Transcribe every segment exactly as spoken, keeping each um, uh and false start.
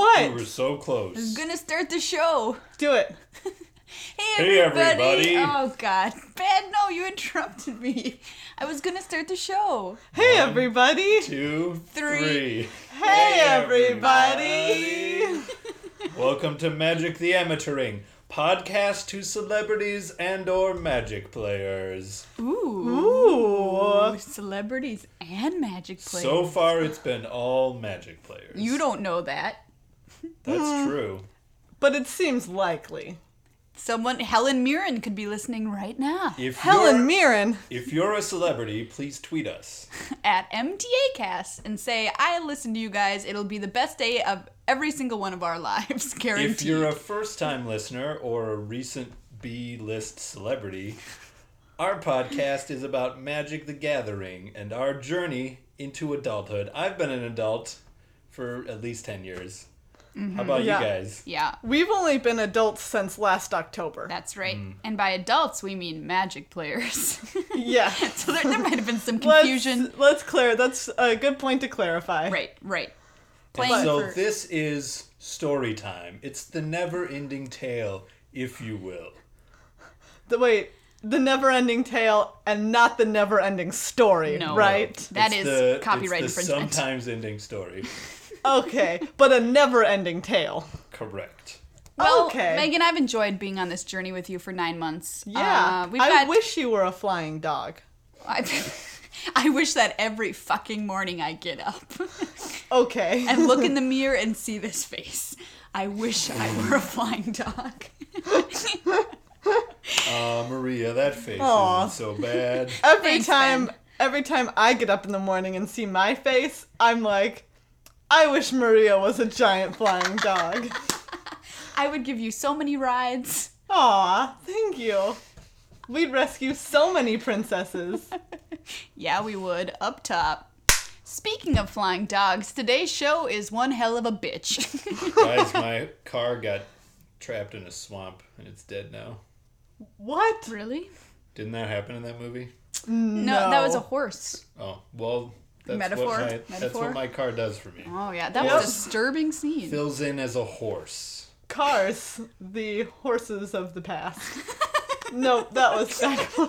What? We were so close. I was gonna start the show. Do it. Hey, Hey, everybody. everybody. Oh, God. Ben, no, you interrupted me. I was gonna start the show. Hey, One, everybody. Two, Three. three. Hey, everybody. Welcome to Magic the Amateuring, podcast to celebrities and or magic players. Ooh. Ooh. Celebrities and magic players. So far, it's been all magic players. You don't know that. That's true. But it seems likely. Someone, Helen Mirren, could be listening right now. If Helen you're, Mirren. if you're a celebrity, please tweet us. At M T A Cast and say, I listen to you guys. It'll be the best day of every single one of our lives. Guaranteed. If you're a first-time listener or a recent B-list celebrity, our podcast is about Magic the Gathering and our journey into adulthood. I've been an adult for at least ten years. How about Yeah. you guys? Yeah, We've only been adults since last October. that's right. Mm. And by adults, we mean magic players. Yeah. So there, there might have been some Let's- confusion. Let's, clear. That's a good point to clarify. Right, right. And Playing so for... this is story time. It's the never-ending tale, if you will. The wait, the never-ending tale and not the never-ending story, No. right? That It's is the, copyright it's the infringement. sometimes ending story. Okay, but a never-ending tale. Correct. Well, Okay. Megan, I've enjoyed being on this journey with you for nine months. Yeah. Uh, we've I got... wish you were a flying dog. I, I wish that every fucking morning I get up Okay. and look in the mirror and see this face. I wish I were a flying dog. Aw, Maria, that face Aw. isn't so bad. every Thanks, time Ben. every time I get up in the morning and see my face, I'm like, I wish Maria was a giant flying dog. I would give you so many rides. Aw, thank you. We'd rescue so many princesses. Yeah, we would. Up top. Speaking of flying dogs, today's show is one hell of a bitch. Guys, my car got trapped in a swamp and it's dead now. What? Really? Didn't that happen in that movie? No, that was a horse. Oh, well, that's, Metaphor? What, my, that's Metaphor? what my car does for me. Oh, yeah. That Yep. was a disturbing scene. Fills in as a horse. Cars, the horses of the past. Nope, that was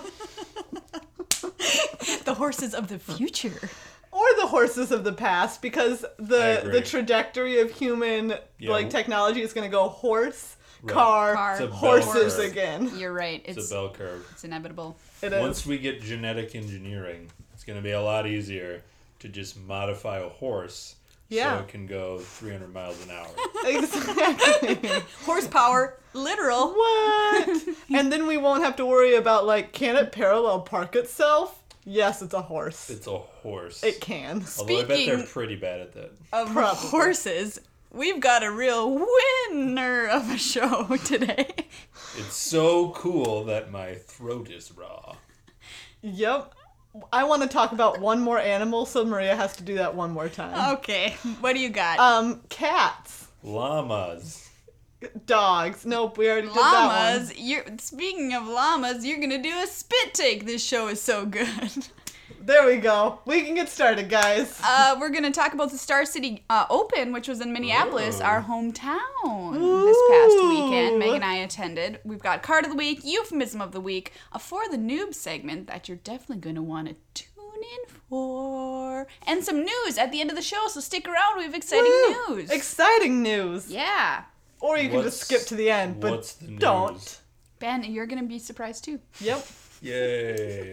The horses of the future. or the horses of the past, because I the agree. the trajectory of human Yeah. like technology is gonna go horse, Right. car, Car. It's a bell horses curve. again. You're right. It's, It's, a bell curve. it's inevitable. It is. Once we get genetic engineering, it's going to be a lot easier to just modify a horse Yeah. so it can go three hundred miles an hour. Exactly. Horsepower, literal. What? And then we won't have to worry about like, can it parallel park itself? Yes, it's a horse. It's a horse. It can. Although I bet they're Speaking pretty bad at that. of Probably. horses, we've got a real winner of a show today. It's so cool that my throat is raw. Yep. I want to talk about one more animal, so Maria has to do that one more time. Okay, what do you got? Um, cats. Llamas. Dogs. Nope, we already did that one. Llamas. You're speaking of llamas, you're gonna do a spit take. This show is so good. There we go. We can get started, guys. Uh, we're gonna talk about the Star City uh, Open, which was in Minneapolis, Ooh. our hometown, this past Ooh. weekend. Meg and I attended. We've got Card of the Week, Euphemism of the Week, a For the Noob segment that you're definitely gonna want to tune in for, and some news at the end of the show. So stick around. We have exciting Woo! news. Exciting news. yeah, Or you can just What's- skip to the end, but what's the news? don't. Ben, you're gonna be surprised too. Yep. Yay.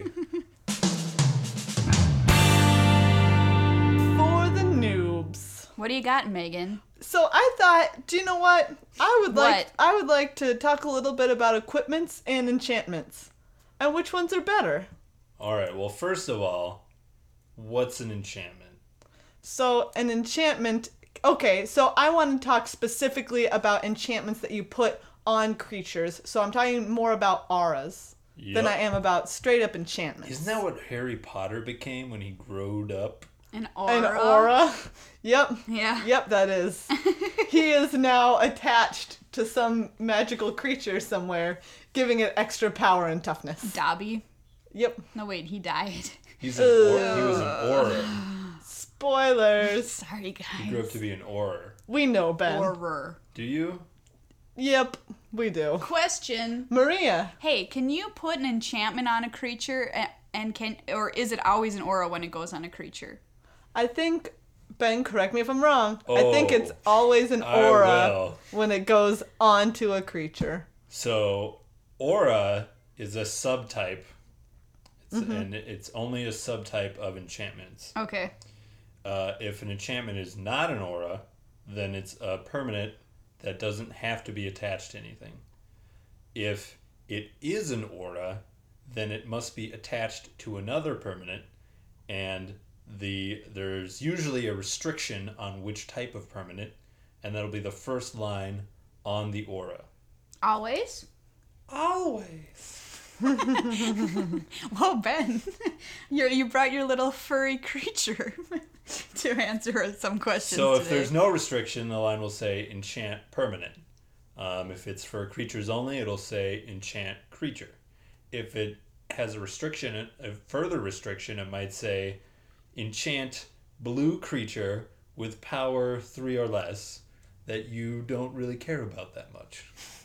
For the noobs. What do you got, Megan? So I thought, do you know what? I would like What? I would like to talk a little bit about equipments and enchantments. And which ones are better. Alright, well, first of all, what's an enchantment? So an enchantment, okay, so I want to talk specifically about enchantments that you put on creatures. So I'm talking more about auras than Yep. I am about straight up enchantments. Isn't that what Harry Potter became when he growed up? An aura. An aura? Yep. Yeah. Yep, that is. He is now attached to some magical creature somewhere, giving it extra power and toughness. Dobby. Yep. No, wait, he died. He's an or- he was an aura. Spoilers. Sorry, guys. He grew up to be an aura. We know, Ben. Horror. Do you? Yep, we do. Question. Maria. Hey, can you put an enchantment on a creature and, and can or is it always an aura when it goes on a creature? I think, Ben, correct me if I'm wrong. I think it's Oh, always an I aura will. when it goes onto a creature. So, aura is a subtype. It's, And it's only a subtype of enchantments. Okay. Uh, if an enchantment is not an aura, then it's a permanent that doesn't have to be attached to anything. If it is an aura, then it must be attached to another permanent, and the there's usually a restriction on which type of permanent, and that'll be the first line on the aura. Always? Always. Whoa, Ben. you you brought your little furry creature to answer some questions So if today. there's no restriction, the line will say enchant permanent. Um, if it's for creatures only, it'll say enchant creature. If it has a restriction, a further restriction, it might say enchant blue creature with power three or less that you don't really care about that much.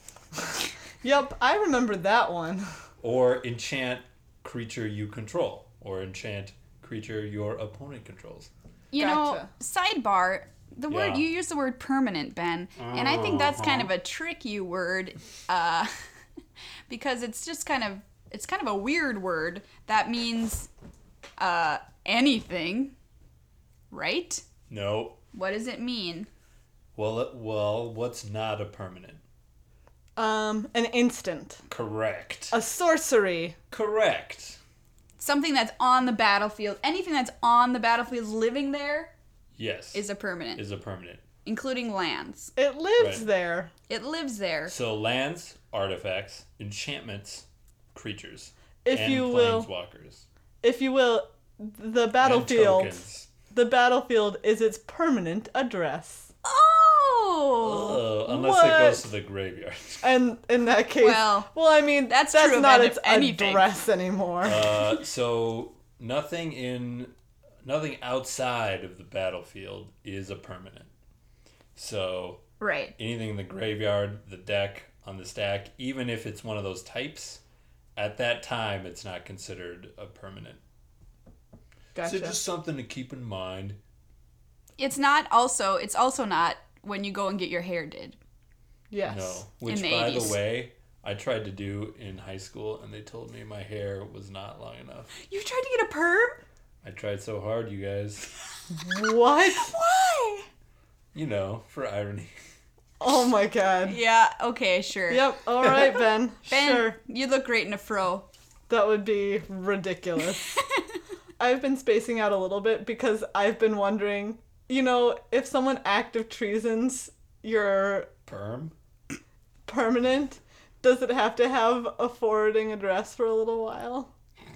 Yep, I remember that one. Or enchant creature you control. Or enchant creature your opponent controls. You Gotcha. know, sidebar, the word Yeah. you use the word permanent, Ben, and I think that's kind of a tricky word, uh, because it's just kind of it's kind of a weird word that means uh, anything, right? No. What does it mean? Well, it- well, what's not a permanent? Um, an instant. Correct. A sorcery. Correct. Something that's on the battlefield. Anything that's on the battlefield living there Yes. is a permanent, is a permanent. including lands. It lives Right. there. It lives there. So lands, artifacts, enchantments, creatures, If and you will, planeswalkers. if you will, the And battlefield. tokens. The battlefield is its permanent address. Oh! Oh, unless what? it goes to the graveyard. And in that case, Well, well, I mean, that's that's true of not any- its anything. address anymore. Uh, so nothing in nothing outside of the battlefield is a permanent. So Right. anything in the graveyard, the deck, on the stack, even if it's one of those types, at that time it's not considered a permanent. Gotcha. So just something to keep in mind. It's not also, it's also not when you go and get your hair did. Yes. No. Which, In the by eighties. the way, I tried to do in high school, and they told me my hair was not long enough. You tried to get a perm? I tried so hard, you guys. What? Why? You know, for irony. Oh my god. Yeah, okay, sure. Yep. All right, Ben. Ben, Sure. you look great in a fro. That would be ridiculous. I've been spacing out a little bit because I've been wondering, you know, if someone active treasons your Perm? permanent, does it have to have a forwarding address for a little while?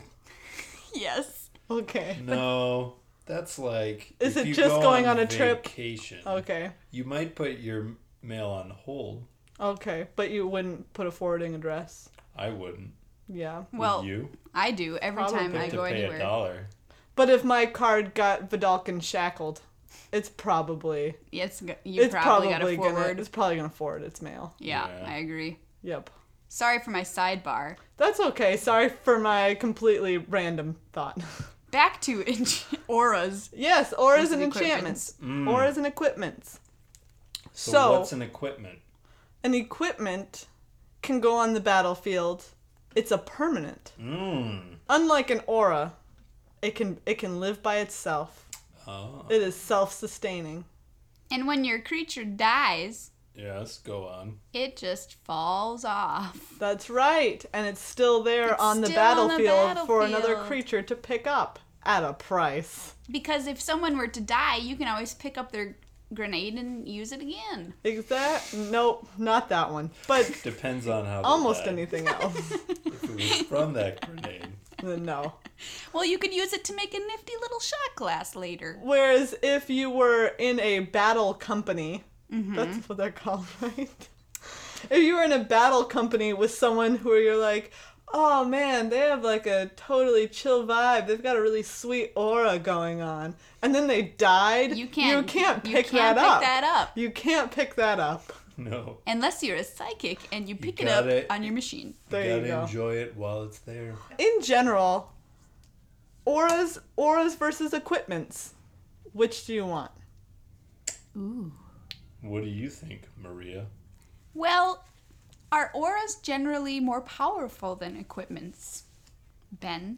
Yes. Okay. No. That's like... Is if it you just go going on a trip? vacation, Okay. you might put your mail on hold. Okay. But you wouldn't put a forwarding address. I wouldn't. Yeah. Would Well, you? I do every time Probably. I to go pay anywhere. a dollar. But if my card got Vidalcan shackled, it's probably It's, you it's probably, probably got to gonna forward. it's probably gonna forward its mail. Yeah, Yeah. I agree. Yep. Sorry for my sidebar. That's okay. Sorry for my completely random thought. Back to ench- auras. Yes, auras Those and are the enchantments. Mm. Auras and equipments. So, So, what's an equipment? an equipment can go on the battlefield. It's a permanent. Mmm. Unlike an aura, it can it can live by itself. Oh. It is self-sustaining. And when your creature dies, Yes, go on. it just falls off. That's right. And it's still there It's on the, still on the battlefield for another battlefield. creature to pick up at a price. Because if someone were to die, you can always pick up their grenade and use it again. Exact. Nope, not that one. But Depends on how. they almost died. anything else. If it was from that grenade. Then no. Well, you could use it to make a nifty little shot glass later. Whereas if you were in a battle company, that's what they're called, right? If you were in a battle company with someone who you're like, oh man, they have like a totally chill vibe. They've got a really sweet aura going on. And then they died. You can't. You can't pick you can't that pick up. that up. You can't pick that up. No. Unless you're a psychic and you pick it gotta- up on your machine. There you you gotta go. enjoy it while it's there. In general, auras, auras versus equipments. Which do you want? Ooh. What do you think, Maria? Well, are auras generally more powerful than equipments? Ben?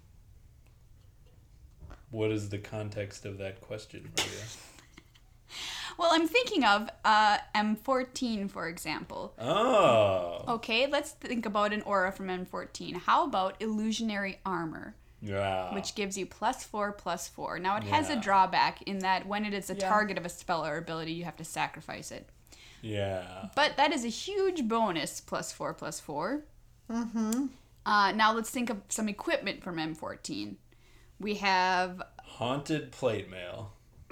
What is the context of that question, Maria? Well, I'm thinking of uh, M fourteen, for example. Oh. Okay, let's think about an aura from M fourteen. How about illusionary armor, Yeah. which gives you plus four, plus four? Now, it has a Yeah. drawback in that when it is a Yeah. target of a spell or ability, you have to sacrifice it. Yeah. But that is a huge bonus, plus four, plus four. Mm-hmm. Uh, now, let's think of some equipment from M fourteen. We have Haunted plate mail.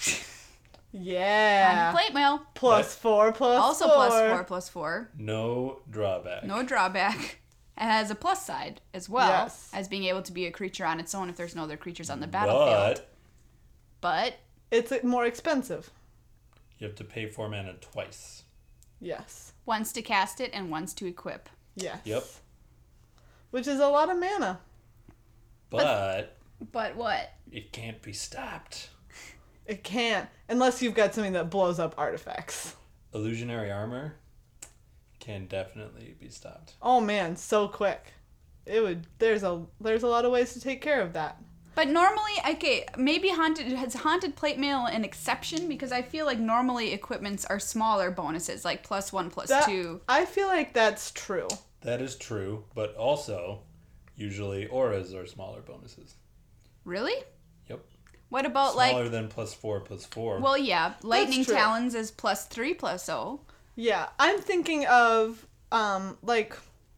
Yeah. on plate mail. Plus four, plus Also four. plus four, plus four. No drawback. No drawback. It has a plus side as well Yes. as being able to be a creature on its own if there's no other creatures on the battlefield. But But It's more expensive. you have to pay four mana twice. Yes. once to cast it and once to equip. Yes. Yep. Which is a lot of mana. But But what? it can't be stopped. It can't. Unless you've got something that blows up artifacts. Illusionary armor can definitely be stopped. Oh man, so quick. It would there's a there's a lot of ways to take care of that. But normally, okay, maybe haunted has haunted plate mail an exception because I feel like normally equipments are smaller bonuses, like plus one, plus That, two. I feel like that's true. That is true, but also usually auras are smaller bonuses. Really? Yep. What about Smaller like? than plus four plus four. Well, yeah, lightning true. talons is plus three, plus oh. Yeah, I'm thinking of um like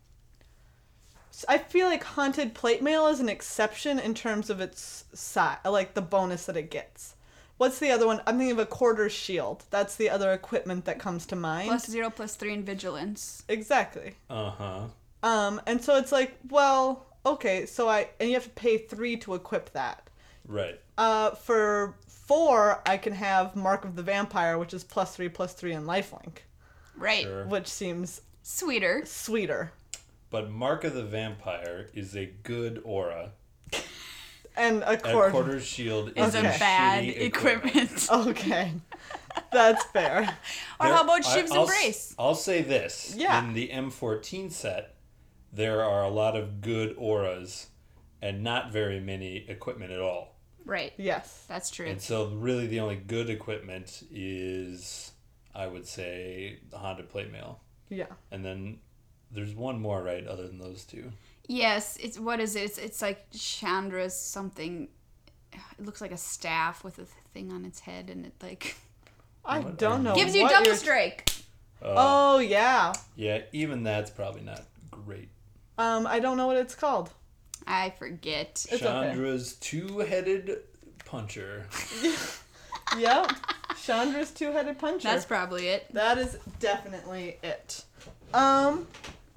I feel like haunted plate mail is an exception in terms of its size, like the bonus that it gets. What's the other one? I'm thinking of a quarter shield. That's the other equipment that comes to mind. Plus zero, plus three in vigilance. Exactly. Uh-huh. Um, and so it's like, well, okay, so I and you have to pay three to equip that. Right. Uh, for four, I can have Mark of the Vampire, which is plus three, plus three in lifelink, Right. Sure. which seems Sweeter. sweeter. But Mark of the Vampire is a good aura. And a A quarter. quarter shield Is is a Okay. a bad shitty equipment. Okay, that's fair. Or There- how about I- Shiv's I'll s- Embrace? I'll say this. Yeah. In the M fourteen set, there are a lot of good auras and not very many equipment at all. Right. Yes. That's true. And so really the only good equipment is, I would say, the Haunted Plate Mail. Yeah. And then there's one more, right, other than those two. Yes, it's what is it? It's, it's like Chandra's something. It looks like a staff with a thing on its head, and it like I What don't are know. gives you what double you're- strike. Uh, Oh yeah. Yeah, even that's probably not great. Um, I don't know what it's called. I forget. It's okay. Chandra's two-headed puncher. Yep. Chandra's two-headed puncher. That's probably it. That is definitely it. Um,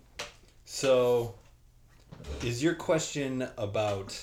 So, is your question about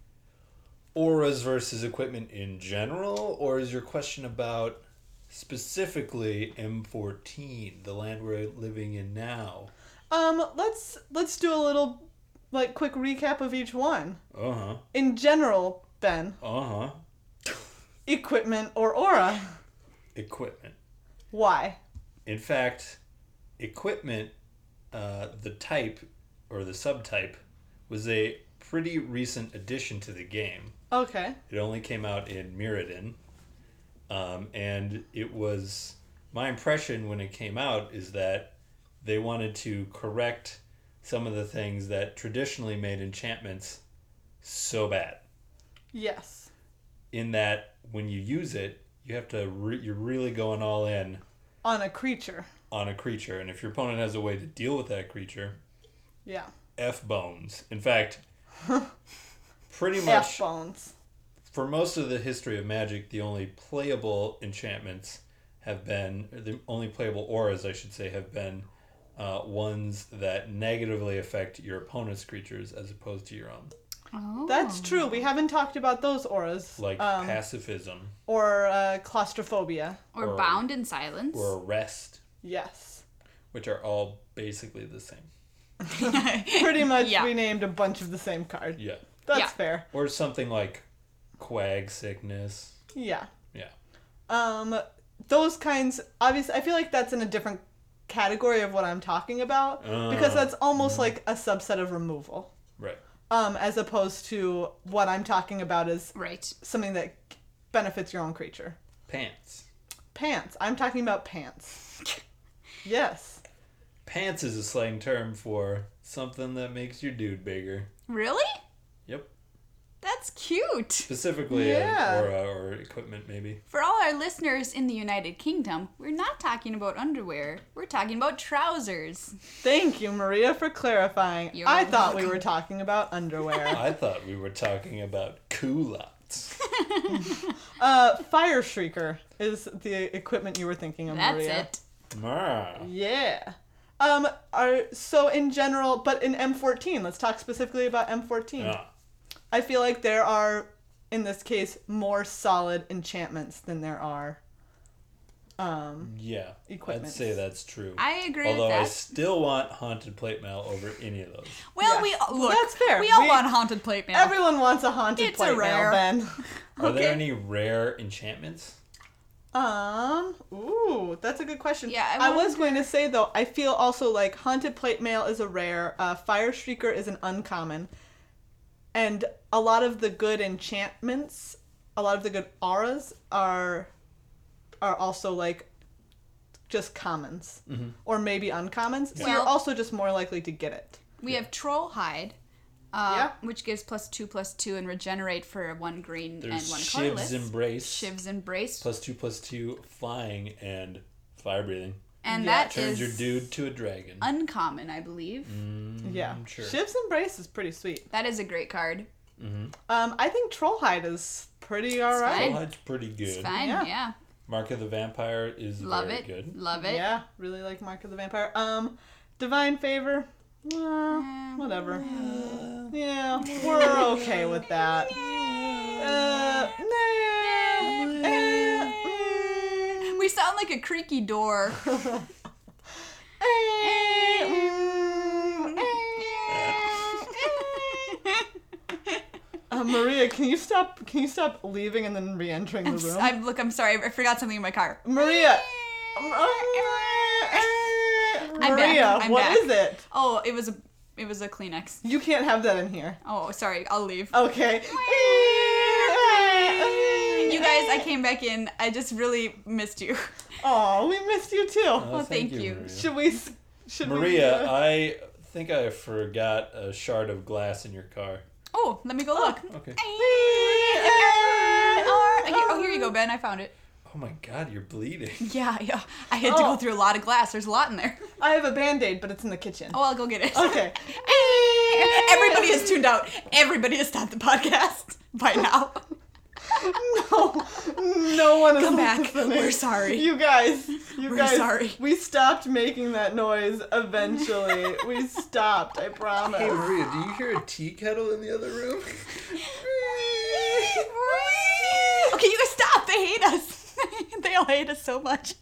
auras versus equipment in general, or is your question about specifically M fourteen, the land we're living in now? um, let's let's do a little like quick recap of each one. Uh huh. In general, Ben, Uh huh. equipment or aura? Equipment. Why? In fact, equipment, uh, the type or the subtype, was a pretty recent addition to the game. Okay. It only came out in Mirrodin. Um, and it was my impression when it came out is that they wanted to correct some of the things that traditionally made enchantments so bad. Yes. In that when you use it, you have to re- you're really going all in On a creature. on a creature, and if your opponent has a way to deal with that creature, Yeah. F bones. In fact, pretty F much bones. for most of the history of Magic, the only playable enchantments have been, the only playable auras, I should say, have been uh, ones that negatively affect your opponent's creatures as opposed to your own. Oh. That's true. We haven't talked about those auras. Like um, pacifism or uh, claustrophobia. Or, or- bound in silence. or arrest, Yes. which are all basically the same. Pretty much Yeah. we named a bunch of the same card. Yeah. That's Yeah. fair. Or something like quag sickness. Yeah. Yeah. Um, those kinds, obviously, I feel like that's in a different category of what I'm talking about because Uh, that's almost like a subset of removal. Right. Um, as opposed to what I'm talking about is Right. something that benefits your own creature. Pants. Pants. I'm talking about pants. Yes. Pants is a slang term for something that makes your dude bigger. Really? Yep. That's cute. Specifically, Yeah. uh, or, uh, or equipment, maybe. For all our listeners in the United Kingdom, we're not talking about underwear. We're talking about trousers. Thank you, Maria, for clarifying. You're I thought we welcome. were talking about underwear. I thought we were talking about culottes. uh, Fire Shrieker is the equipment you were thinking of, That's Maria. it. Ah. Yeah. Um, are, so in general, but in M fourteen, let's talk specifically about M fourteen. Ah. I feel like there are, in this case, more solid enchantments than there are um, Yeah. equipments. I'd say that's true. I agree Although with I that. still want haunted plate mail over any of those. Well, Yeah. we look. That's fair. We all We- want haunted plate mail. Everyone wants a haunted It's a plate rare. mail, Ben. Are Okay. there any rare enchantments? Um, ooh, that's a good question. Yeah, I I, was wonder- going to say, though, I feel also like Haunted Plate Mail is a rare, uh, Fire Shrieker is an uncommon, and a lot of the good enchantments, a lot of the good auras are are also, like, just commons. Mm-hmm. Or maybe uncommons, so Well- you're also just more likely to get it. We have Troll Hide, uh, Yeah. which gives plus two, plus two, and regenerate for one green There's and one Shiv's colorless. Embrace. Shiv's Embrace. Plus two, plus two, flying, and fire breathing. and Yeah, that Turns is your dude to a dragon. uncommon, I believe. Mm, Yeah. Sure. Shiv's Embrace is pretty sweet. That is a great card. Mm-hmm. Um, I think Trollhide is pretty alright. fine. Trollhide's pretty good. It's fine, Yeah. yeah. Mark of the Vampire is Love very it. good. Love it. Yeah, really like Mark of the Vampire. Um, Divine Favor, well, Eh, whatever. Yeah, we're okay with that. Uh, nah, eh, mm, We sound like a creaky door. eh, mm, eh. Uh, Maria, can you stop? Can you stop leaving and then re-entering the I'm, room? s- I'm- look, I'm sorry. I forgot something in my car. Maria. I'm back, Maria, I'm what back. is it? Oh, it was a it was a Kleenex. You can't have that in here. Oh, sorry. I'll leave. Okay. You guys, I came back in. I just really missed you. Oh, we missed you too. Oh, thank you. Maria. Should we? s- Should Maria, we? uh, I think I forgot a shard of glass in your car. Oh, let me go look. Okay. Oh, here, oh, here you go, Ben. I found it. Oh my god, you're bleeding. Yeah, yeah. I had to Oh. go through a lot of glass. There's a lot in there. I have a band-aid, but it's in the kitchen. Oh, I'll go get it. Okay. Everybody is tuned out. Everybody has stopped the podcast by now. No, no one is Come back. listening. We're sorry. You guys, you We're guys. sorry. We stopped making that noise eventually. We stopped. I promise. Hey Maria, do you hear a tea kettle in the other room? Okay, you guys stop. They hate us. They all hate us so much.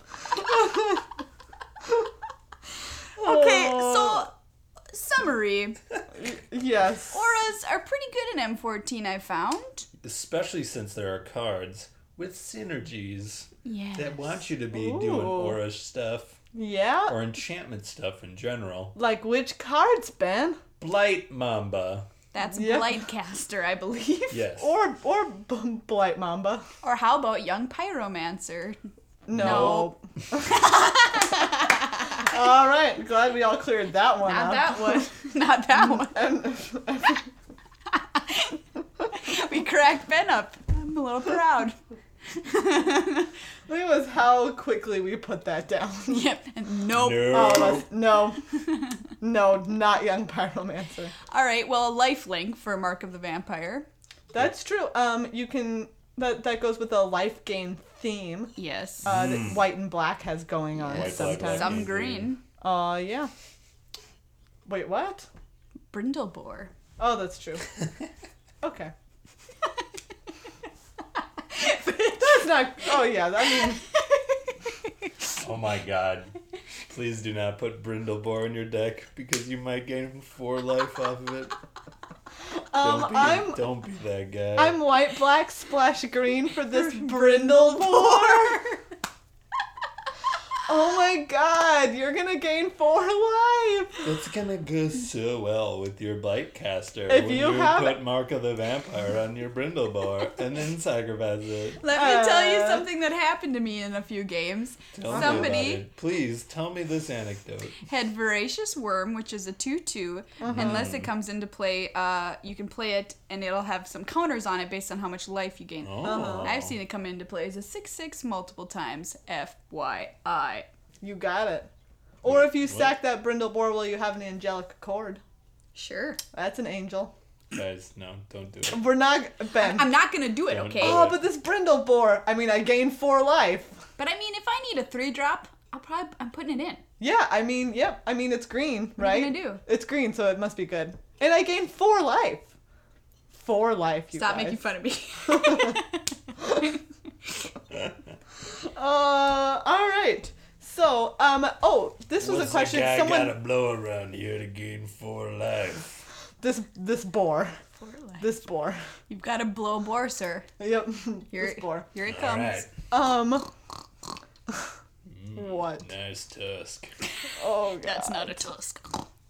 Okay, so summary. Yes. Auras are pretty good in M fourteen, I found. Especially since there are cards with synergies Yeah. that want you to be Ooh. doing aura stuff Yeah. or enchantment stuff in general. Like which cards, Ben? Blight Mamba. That's Yep. Blightcaster, I believe. Yes. Or or B- Blight Mamba. Or how about Young Pyromancer? No. All right. Glad we all cleared that one Not up. that one. Not that one. And We cracked Ben up. I'm a little proud. look at us how quickly we put that down. Yep. Nope. No. All of us. No. No, not Young Pyromancer. All right. Well, a lifelink for Mark of the Vampire. That's true. Um, you can that that goes with a life gain theme. Yes. Uh, that White and Black has going on White, black, sometimes. black. Some and green. Uh, yeah. Wait, what? Brindlebore. Oh, that's true. Okay. That's not. Oh, yeah. I mean. Oh my god. Please do not put Brindlebore in your deck because you might gain four life off of it. Um, don't, be, I'm. don't be that guy. I'm white, black, splash green for this Brindlebore. Oh my god, you're gonna gain four life! It's gonna go so well with your Blightcaster If when you you, have- put Mark of the Vampire on your Brindlebore and then sacrifice it. Let me tell you Uh. something that happened to me in a few games. Tell me Somebody about it. Please tell me this anecdote. had Voracious Worm, which is a two two. Unless it comes into play, uh, you can play it and it'll have some counters on it based on how much life you gain. Oh. I've seen it come into play as a six six multiple times. F Y I. You got it. Or if you stack that Brindlebore, will you have an angelic accord? Sure. That's an angel. Guys, no, don't do it. We're not. Ben. I'm not gonna do it, Don't okay? do Oh, it. but this Brindlebore. I mean, I gained four life. But I mean, if I need a three drop, I'll probably I'm putting it in. Yeah, I mean, yep. I mean, it's green, What are right? you gonna do? It's green, so it must be good. And I gained four life. Four life, you Stop guys. making fun of me. Uh, all right. So, um, oh, this was What's a question. the guy Someone, gotta blow around here to gain four life? this this boar, Four life. this boar. You've got to blow a bore, sir. Yep, Here, this boar. here it All comes. right. Um, what? Nice tusk. Oh god. That's not a tusk.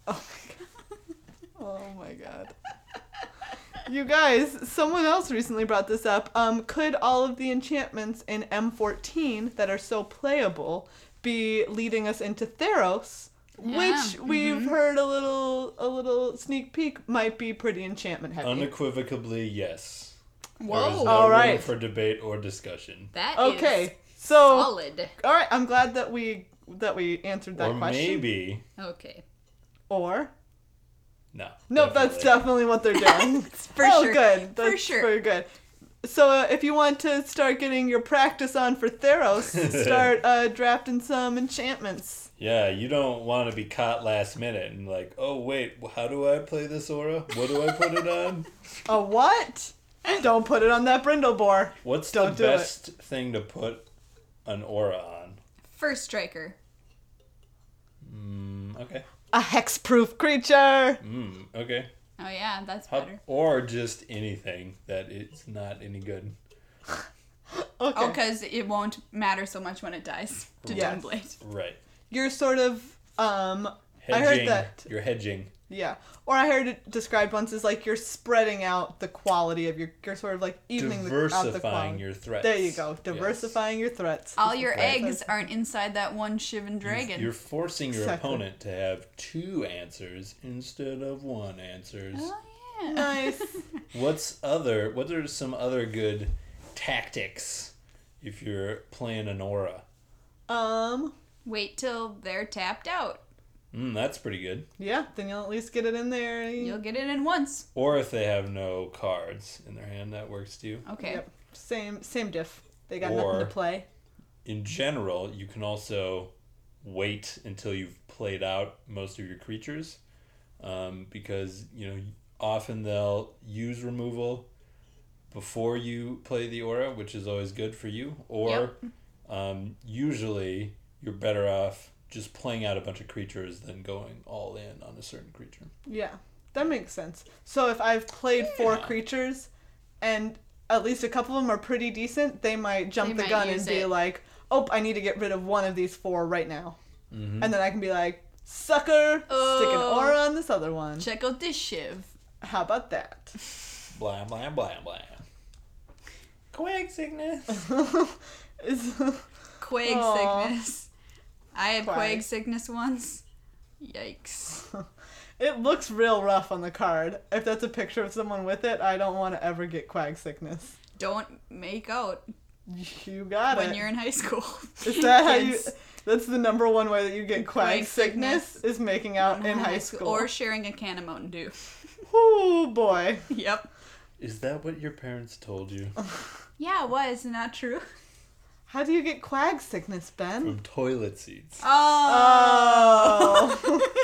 Oh my god. You guys, someone else recently brought this up. Um, could all of the enchantments in M fourteen that are so playable be leading us into Theros, Yeah, which we've heard a little a little sneak peek might be pretty enchantment heavy. Unequivocally, yes. There is Whoa. no All room right. for debate or discussion. That is Okay. So, solid. all right, I'm glad that we that we answered that or question. maybe Okay. Or no. nope, that's definitely what they're doing. For oh, sure. good. For That's sure. very good. So uh, if you want to start getting your practice on for Theros, start uh, drafting some enchantments. Yeah, you don't want to be caught last minute and like, oh wait, how do I play this aura? What do I put it on? A what? Don't put it on that Brindlebore. What's Don't the do it. best thing to put an aura on? First striker. Mm, okay. A hexproof creature. Mm, okay. Oh yeah, that's How, better. or just anything that it's not any good. Okay. Oh, because it won't matter so much when it dies to Yes. Doomblade. Right. You're sort of um I Hedging. heard that. You're hedging. Yeah. Or I heard it described once as like you're spreading out the quality of your you're sort of like evening the, out the Diversifying quality. your threats. There you go. Yes. Diversifying your threats. All your Right. eggs aren't inside that one Shivan dragon. You're forcing your Exactly. opponent to have two answers instead of one answers. Oh yeah. Nice. What's other? What are some other good tactics if you're playing an aura? Um Wait till they're tapped out. Mm, that's pretty good. yeah, then you'll at least get it in there. You'll get it in once. Or if they have no cards in their hand, that works too. Okay. Yep. Same same diff. They got Or- nothing to play. In general, you can also wait until you've played out most of your creatures, um, because you know often they'll use removal before you play the aura, which is always good for you. Or Yep. um, usually you're better off just playing out a bunch of creatures than going all in on a certain creature. Yeah, that makes sense. So if I've played four Yeah. creatures, and at least a couple of them are pretty decent, they might jump They the might gun and use be it. like, "Oh, I need to get rid of one of these four right now," Mm-hmm. and then I can be like, "Sucker, stick an Oh. aura on this other one." Check out this shiv. How about that? Blah blah blah blah. Quag sickness. Is Quag Aw. sickness. I had Quag. quag sickness once. Yikes. it looks real rough on the card. If that's a picture of someone with it, I don't want to ever get quag sickness. Don't make out You got when it. you're in high school. Is that how you? Kids. That's the number one way that you get quag, Quag sickness, sickness. is making out in high school. Or sharing a can of Mountain Dew. Oh boy. Yep. Is that what your parents told you? Yeah, it was. Not true. How do you get quag sickness, Ben? From toilet seats. Oh.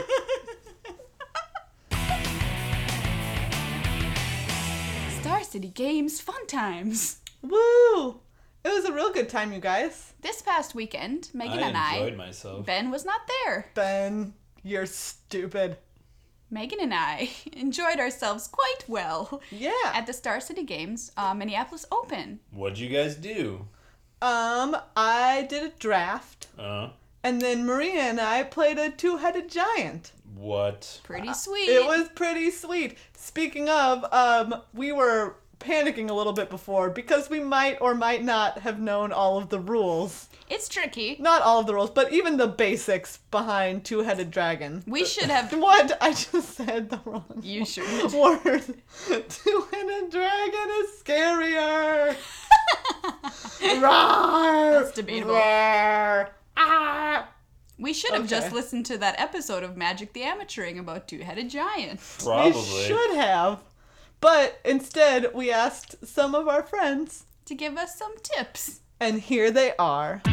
Star City Games Fun Times. Woo! It was a real good time, you guys. This past weekend, Megan I and I, enjoyed myself. Ben was not there. Ben, you're stupid. Megan and I enjoyed ourselves quite well Yeah. at the Star City Games uh, Minneapolis Open. What'd you guys do? Um, I did a draft, Uh, and then Maria and I played a two-headed giant. what? Pretty sweet. It was pretty sweet. Speaking of, um, we were panicking a little bit before because we might or might not have known all of the rules. It's tricky. Not all of the rules, but even the basics behind two-headed dragon. We should have. What? I just said the wrong You should. word. Two-headed dragon is scarier. Roar! That's debatable. Roar! Ah! We should have Okay. just listened to that episode of Magic the Amateuring about two-headed giants. Probably. We should have. But instead, we asked some of our friends, To give us some tips. and here they are.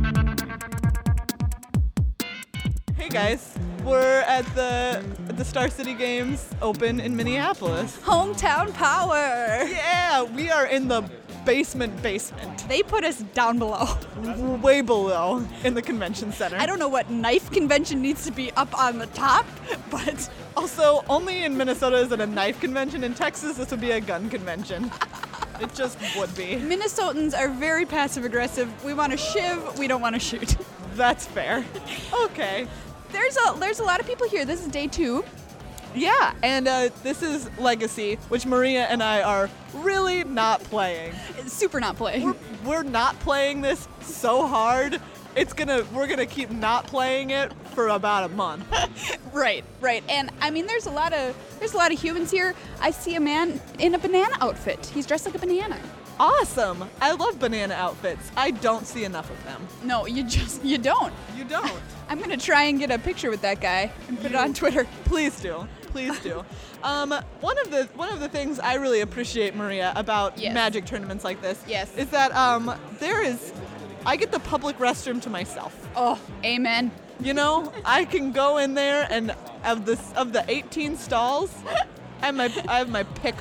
Hey guys, we're at the the Star City Games Open in Minneapolis. Hometown power. Yeah, we are in the basement basement, They put us down below. way below in the convention center. I don't know what knife convention needs to be up on the top, but Also, only in Minnesota is it a knife convention. In Texas, this would be a gun convention. It just would be. Minnesotans are very passive aggressive. We want to shiv, we don't want to shoot. That's fair. Okay. There's a there's a lot of people here. This is day two. Yeah, and uh, this is Legacy, which Maria and I are really not playing. Super not playing. We're, we're not playing this so hard. It's gonna we're gonna keep not playing it for about a month. Right, right. And I mean there's a lot of there's a lot of humans here. I see a man in a banana outfit. He's dressed like a banana. Awesome! I love banana outfits. I don't see enough of them. No, you just you don't. You don't. I'm gonna try and get a picture with that guy and put it on Twitter. Please do. Please do. Um, one of the one of the things I really appreciate, Maria, about Yes. Magic tournaments like this Yes. is that um, there is I get the public restroom to myself. Oh, amen. You know, I can go in there and of the of the eighteen stalls, I have my I have my pick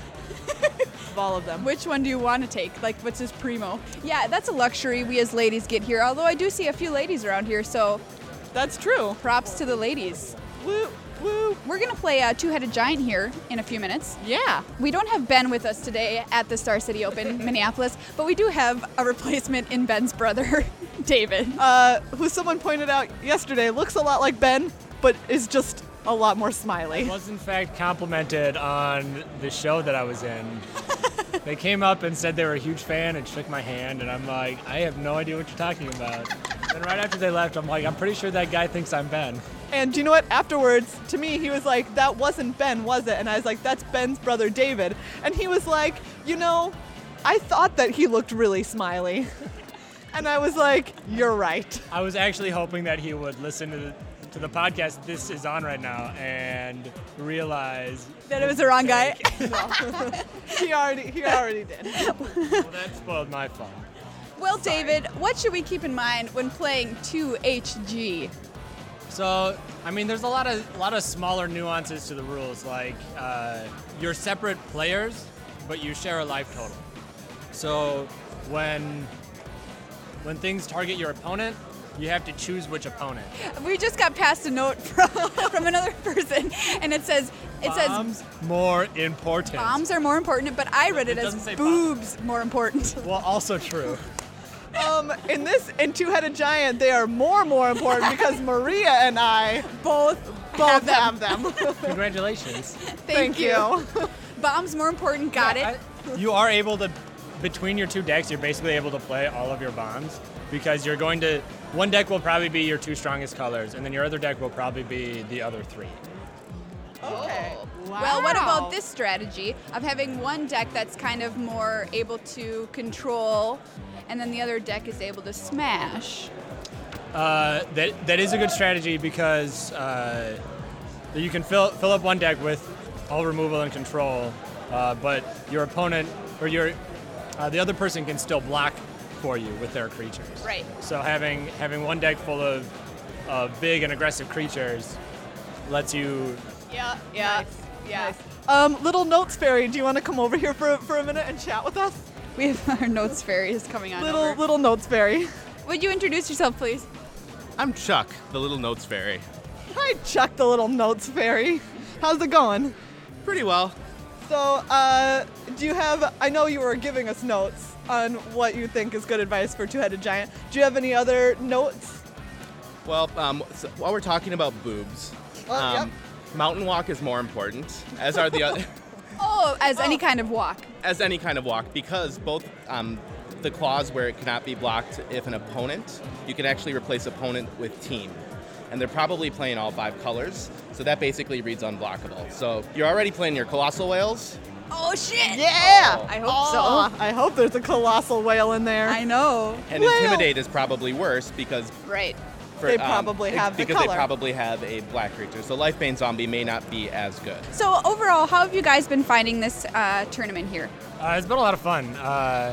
of all of them. Which one do you want to take? Like, what's his primo? Yeah, that's a luxury we as ladies get here. Although I do see a few ladies around here, so That's true. props to the ladies. Woo woo. We're gonna play a two-headed giant here in a few minutes. Yeah. We don't have Ben with us today at the Star City Open, Minneapolis, but we do have a replacement in Ben's brother, David. Uh, who someone pointed out yesterday looks a lot like Ben, but is just a lot more smiley. was in fact complimented on the show that I was in. They came up and said they were a huge fan and shook my hand, and I'm like, I have no idea what you're talking about. And right after they left, I'm like, I'm pretty sure that guy thinks I'm Ben. And do you know what? Afterwards, to me, he was like, that wasn't Ben, was it? And I was like, that's Ben's brother, David. And he was like, you know, I thought that he looked really smiley. And I was like, you're right. I was actually hoping that he would listen to the, to the podcast this is on right now and realize That it was the wrong guy. He already, he already did. well, that spoiled my fun. Well, David, what should we keep in mind when playing two H G? So, I mean, there's a lot of a lot of smaller nuances to the rules. Like, uh, you're separate players, but you share a life total. So, when when things target your opponent, you have to choose which opponent. We just got passed a note from, from another person, and it says it Bombs says more important. bombs are more important, but I read it, It as doesn't say boobs more important. Well, also true. Um, in this, in Two-Headed Giant, they are more more important because Maria and I Both both have them. have them. Congratulations. Thank you. Bombs more important. Got Yeah, it. I- you are able to, between your two decks, you're basically able to play all of your bombs because you're going to, one deck will probably be your two strongest colors, and then your other deck will probably be the other three. Okay. Well, what about this strategy of having one deck that's kind of more able to control, and then the other deck is able to smash? Uh, that that is a good strategy because uh, you can fill fill up one deck with all removal and control, uh, but your opponent or your uh, the other person can still block for you with their creatures. Right. So having having one deck full of uh, big and aggressive creatures lets you. Yeah, yeah, yeah. Um, little Notes Fairy, do you want to come over here for, for a minute and chat with us? We have our Notes Fairy is coming on Little over. little Notes Fairy. Would you introduce yourself, please? I'm Chuck, the little Notes Fairy. Hi, Chuck, the little Notes Fairy. How's it going? Pretty well. So, uh, do you have, I know you were giving us notes on what you think is good advice for Two-Headed Giant. Do you have any other notes? Well, um, so while we're talking about boobs, Uh, um, Mountain Walk is more important, as are the other, Oh, as any kind of walk. as any kind of walk, because both um, the clause where it cannot be blocked if an opponent, you can actually replace opponent with team. And they're probably playing all five colors, so that basically reads unblockable. So you're already playing your Colossal Whales. Oh shit! Yeah! I hope Oh, I hope there's a colossal whale in there. I know. And Whale. Intimidate is probably worse because Right. for, They um, probably have the because color. they probably have a black creature. So Lifebane Zombie may not be as good. So overall, how have you guys been finding this uh, tournament here? Uh, it's been a lot of fun. Uh,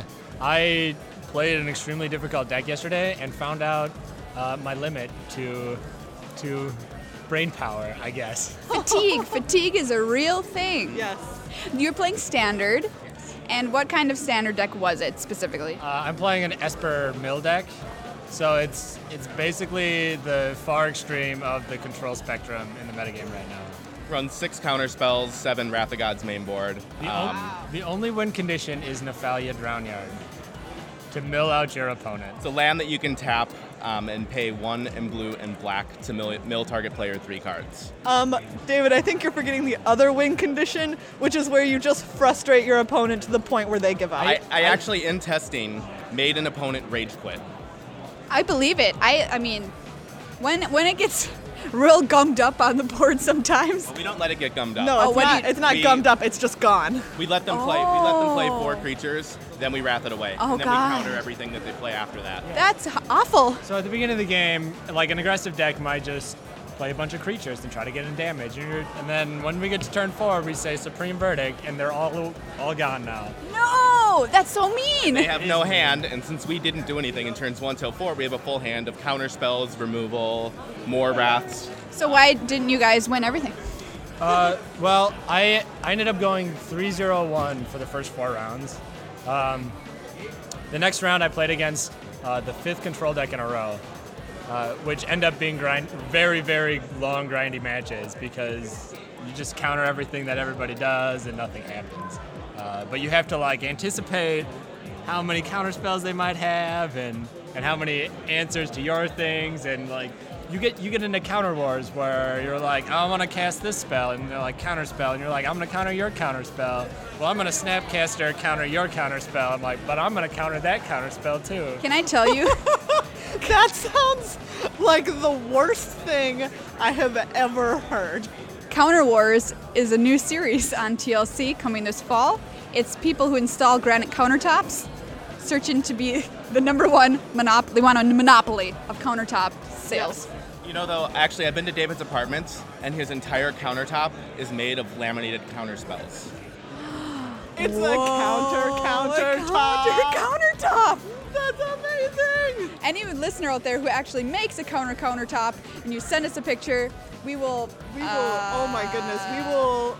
I played an extremely difficult deck yesterday and found out uh, my limit to to brain power, I guess. Fatigue. Fatigue is a real thing. Yes. You're playing standard. And what kind of standard deck was it specifically? Uh, I'm playing an Esper Mill deck, so it's it's basically the far extreme of the control spectrum in the metagame right now. Runs six counter spells, seven Wrath of God's main board. The, Um, on- the only win condition is Nephalia Drownyard to mill out your opponent. It's a land that you can tap um, and pay one in blue and black to mill, mill target player three cards. Um, David, I think you're forgetting the other win condition, which is where you just frustrate your opponent to the point where they give up. I, I actually, in testing, made an opponent rage quit. I believe it. I I mean, when when it gets real gummed up on the board sometimes. We don't let it get gummed up. no, Oh, it's what do not. you- It's not we- gummed up. It's just gone. We let them play. We let them play four Oh. creatures, then we wrath it away. Oh, and then God. we counter everything that they play after that. That's h- awful. So at the beginning of the game, like an aggressive deck might just play a bunch of creatures and try to get in damage, and, you're, and then when we get to turn four, we say Supreme Verdict, and they're all all gone now. No, that's so mean. They have no hand, and since we didn't do anything in turns one till four, we have a full hand of counter spells, removal, more wraths. So why didn't you guys win everything? Uh, well, I I ended up going three zero one for the first four rounds. Um, the next round I played against uh, the fifth control deck in a row, uh, which end up being grind very very long grindy matches because you just counter everything that everybody does and nothing happens. Uh, but you have to like anticipate how many counter spells they might have and and how many answers to your things and like. You get you get into counter wars where you're like, oh, I'm gonna cast this spell, and they're like counter spell, and you're like, I'm gonna counter your counter spell. Well, I'm gonna snapcaster counter your counter spell. I'm like, but I'm gonna counter that counter spell too. Can I tell you? That sounds like the worst thing I have ever heard. Counter Wars is a new series on T L C coming this fall. It's people who install granite countertops, searching to be the number one monopoly. They want a monopoly of countertop sales. You know, though, actually, I've been to David's apartment, and his entire countertop is made of laminated counter spells. It's a counter, counter, Counter top. countertop. That's amazing. Any listener out there who actually makes a counter countertop and you send us a picture, we will. We will. oh my goodness. We will.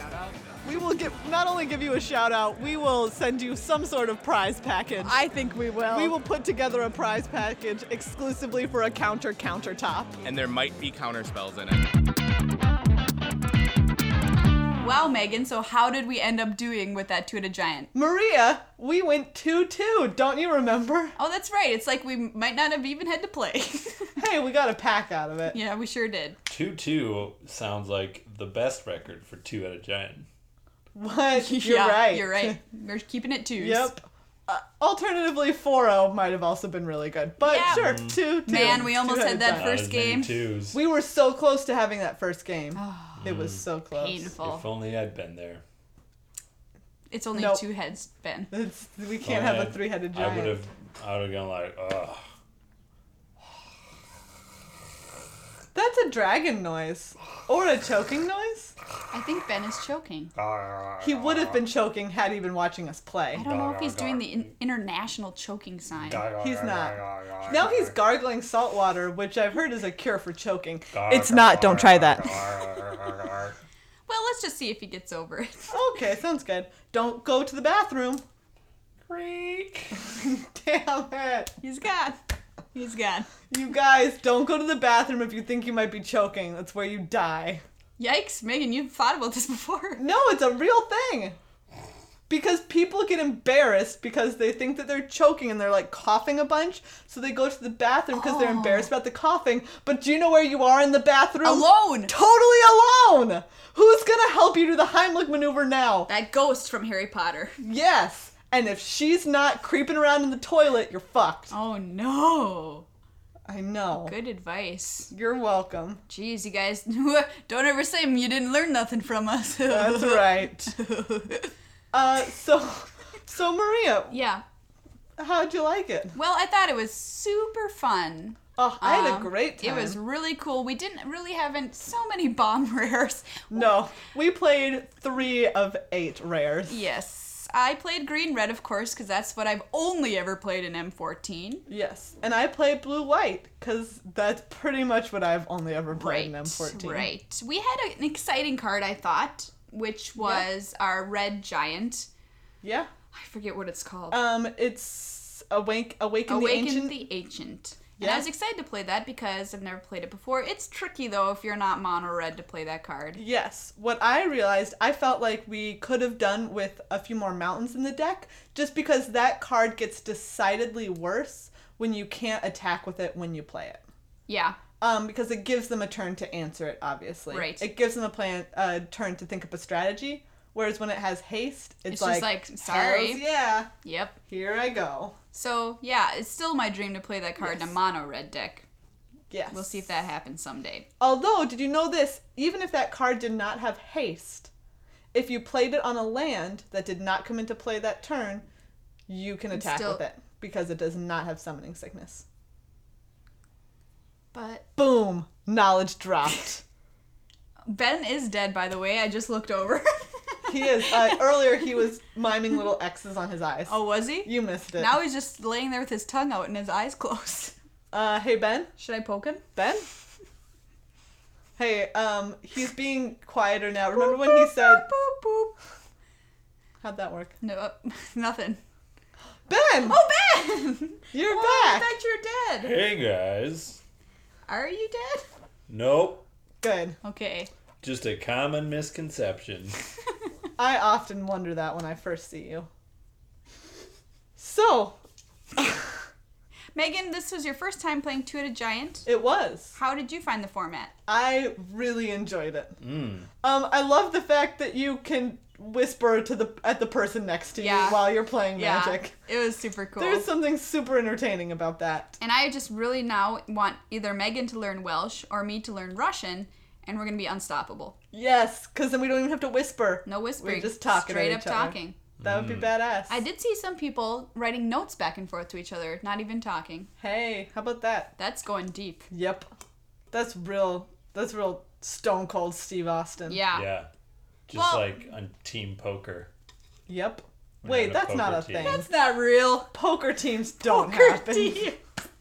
We will give not only give you a shout out. We will send you some sort of prize package. I think we will. we will put together a prize package exclusively for a counter countertop. And there might be counter spells in it. Wow, Megan, so how did we end up doing with that Two-Headed Giant? Maria, we went two two. Don't you remember? Oh, that's right. It's like we might not have even had to play. Hey, we got a pack out of it. Yeah, we sure did. two two sounds like the best record for Two-Headed Giant. What? You're yeah, right. You're right. We're keeping it twos. Yep. Uh, alternatively, four oh might have also been really good. But Yeah. sure, two two. Man, we almost Two-headed had that giant. Not First as many game. twos. We were so close to having that first game. It was so close. Painful. If only I'd been there. It's only Nope. two heads, Ben. It's, we can't If have only a I'd- three-headed I giant. would have. I would have gone like, ugh. That's a dragon noise. Or a choking noise. I think Ben is choking. He would have been choking had he been watching us play. I don't know if he's doing the in- international choking sign. He's not. Now he's gargling salt water, which I've heard is a cure for choking. It's not. Don't try that. Well, let's just see if he gets over it. Okay, sounds good. Don't go to the bathroom. Creak. Damn it. He's gone. He's gone. You guys, don't go to the bathroom if you think you might be choking. That's where you die. Yikes, Megan, you've thought about this before. No, it's a real thing. Because people get embarrassed because they think that they're choking and they're like coughing a bunch. So they go to the bathroom because they're embarrassed about the coughing. But do you know where you are in the bathroom? Alone. Totally alone. Who's going to help you do the Heimlich maneuver now? That ghost from Harry Potter. Yes. And if she's not creeping around in the toilet, you're fucked. Oh no. I know. Good advice. You're welcome. Jeez, you guys, don't ever say you didn't learn nothing from us. That's right. Uh, so, so Maria, Yeah. how'd you like it? Well, I thought it was super fun. Oh, I had a Um, great time. It was really cool. We didn't really have so many bomb rares. No, we played three of eight rares. Yes. I played green red, of course, because that's what I've only ever played in M fourteen. Yes, and I played blue white because that's pretty much what I've only ever played in M fourteen. Right. We had an exciting card, I thought, which was our red giant. Yeah. I forget what it's called. Um, it's Awake, Awaken, Awaken the Ancient. the Ancient. And Yeah. I was excited to play that because I've never played it before. It's tricky, though, if you're not mono red to play that card. Yes. What I realized, I felt like we could have done with a few more mountains in the deck, just because that card gets decidedly worse when you can't attack with it when you play it. Yeah. Um, because it gives them a turn to answer it, obviously. Right. It gives them a plan, a turn to think up a strategy. Whereas when it has haste, it's, It's like, just like, sorry. "Hells yeah, Yep. here I go. So, yeah, it's still my dream to play that card in a Yes. mono red deck. Yes. We'll see if that happens someday. Although, did you know this? Even if that card did not have haste, if you played it on a land that did not come into play that turn, you can attack still- with it because it does not have summoning sickness. But Boom! Knowledge dropped. Ben is dead, by the way. I just looked over. He is. Uh, earlier, he was miming little X's on his eyes. Oh, was he? You missed it. Now he's just laying there with his tongue out and his eyes closed. Uh, hey, Ben? Should I poke him? Ben? Hey, um, he's being quieter now. Remember when he said... Boop, boop. How'd that work? No, uh, nothing. Ben! Oh, Ben! You're Oh, I back! thought you were dead. Hey guys. Are you dead? Nope. Good. Okay. Just a common misconception. I often wonder that when I first see you. So, Megan, this was your first time playing Two-Headed Giant. it was. How did you find the format? I really enjoyed it. Mm. Um, I love the fact that you can whisper to the at the person next to Yeah. you while you're playing Yeah, Magic. it was super cool. There's something super entertaining about that. And I just really now want either Megan to learn Welsh or me to learn Russian, and we're gonna be unstoppable. Yes, because then we don't even have to whisper. No whispering. We're just talking Straight at up each other. talking. That would be badass. I did see some people writing notes back and forth to each other, not even talking. Hey, how about that? That's going deep. Yep. That's real. That's real stone cold Steve Austin. Yeah. Yeah. Just Well- like on Team Poker. Yep. When Wait, you have a that's not a poker team. thing. That's not real. Poker teams don't Poker happen. team.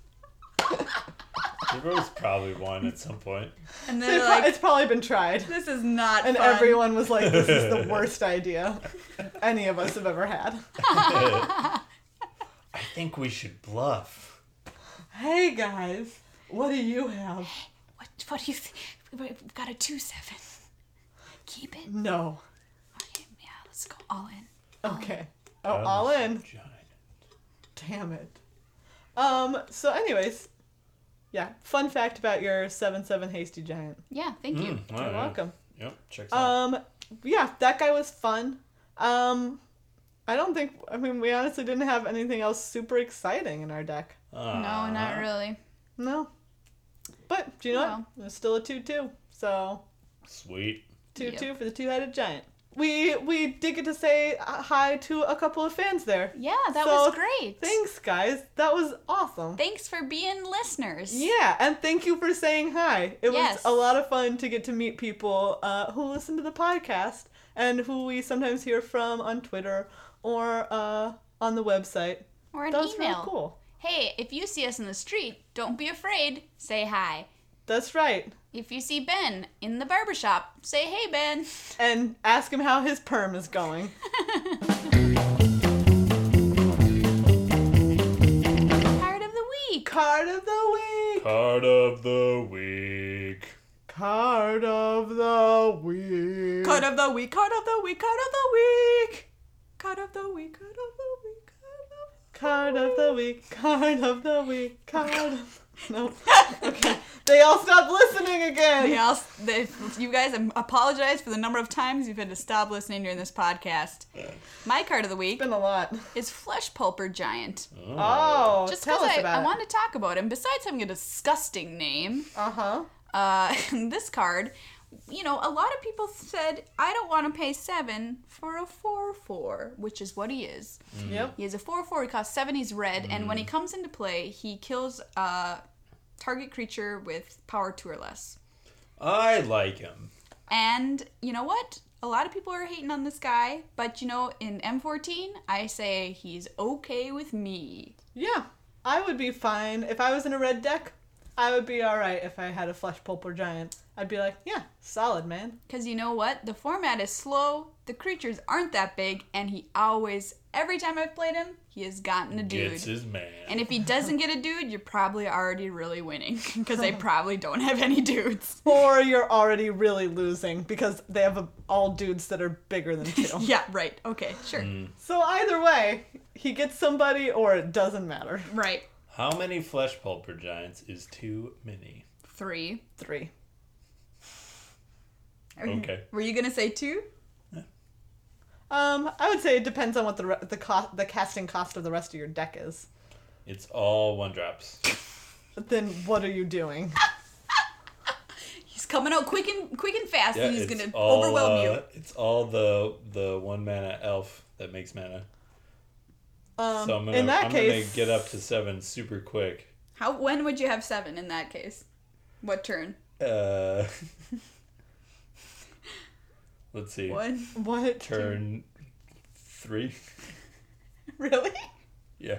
There was probably one at some point. And They they're pro- like, it's probably been tried. this is not And fun. everyone was like, this is the worst idea any of us have ever had. I think we should bluff. Hey guys, what do you have? What, what do you think? We've got a two seven. Keep it. No. Okay, yeah, let's go all in. Okay. Oh, all in. Giant. Damn it. Um, so anyways, yeah, fun fact about your seven seven Hasty Giant. Yeah, thank you. Mm, You're alright. welcome. Yep, checks out. Um, yeah, that guy was fun. Um, I don't think, I mean, we honestly didn't have anything else super exciting in our deck. No, not really. No. But, do you know Well. what? It's still a two two. So, Sweet. two two Yep. for the two-headed giant. we we did get to say hi to a couple of fans there. Yeah, that So, was great. Thanks, guys. That was awesome. Thanks for being listeners. Yeah, and thank you for saying hi. It Yes. was a lot of fun to get to meet people uh, who listen to the podcast and who we sometimes hear from on Twitter or uh, on the website. Or an That was email. really cool. Hey, if you see us in the street, don't be afraid. Say hi. That's right. If you see Ben in the barbershop, say, hey, Ben. And ask him how his perm is going. Card of the week. Card of the week. Card of the week. Card of the week. Card of the week, card of the week, card of the week. Card of the week, card of the week, Card of the week. Card of the week. Card of... No. Okay. They all stopped listening again. They all, they, you guys, I apologize for the number of times you've had to stop listening during this podcast. My card of the week It's been a lot. is Flesh Pulper Giant. Oh, Just tell because us I, about I it. want to talk about him, besides having a disgusting name, Uh-huh. uh, this card, you know, a lot of people said, I don't want to pay seven for a four four, which is what he is. Yep. He is a four four, he costs seven, he's red, and when he comes into play, he kills a target creature with power two or less. I like him. And you know what? A lot of people are hating on this guy, but you know, in M fourteen, I say he's okay with me. Yeah. I would be fine. If I was in a red deck, I would be alright if I had a Flesh Pulper Giant. I'd be like, yeah, solid, man. Because you know what? The format is slow, the creatures aren't that big, and he always, every time I've played him, he has gotten a dude. Gets his man. And if he doesn't get a dude, you're probably already really winning. Because they probably don't have any dudes. Or you're already really losing because they have a, all dudes that are bigger than two. Yeah, right. Okay, sure. So either way, he gets somebody or it doesn't matter. Right. How many Flesh Pulper Giants is too many? Three. Three. Okay. Were you going to say two? Um, I would say it depends on what the re- the cost, the casting cost of the rest of your deck is. It's all one drops. But then what are you doing? He's coming out quick and quick and fast, Yeah, and he's it's going to all, overwhelm uh, you. It's all the the one mana elf that makes mana. Um, So I'm gonna in that I'm case, gonna get up to seven super quick. How? When would you have seven in that case? What turn? Uh, let's see. One. what? Turn three. Really? Yeah.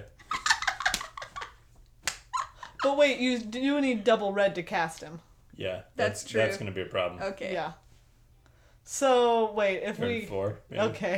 But wait, you do need double red to cast him. Yeah. That's That's true. That's gonna be a problem. Okay. Yeah. So wait, if Turn we four. Yeah. okay.